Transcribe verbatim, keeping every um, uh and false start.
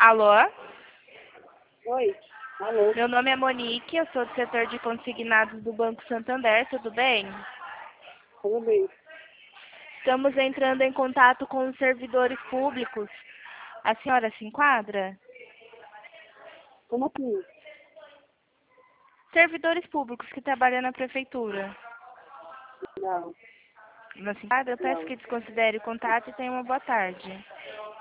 Alô? Oi, alô, Meu nome é Monique, eu sou do setor de consignados do Banco Santander, tudo bem? tudo bem? Estamos entrando em contato com os servidores públicos. A senhora se enquadra? Como assim? Servidores públicos que trabalham na prefeitura. Não, Não se enquadra? Eu peço não. que desconsidere o contato e tenha uma boa tarde.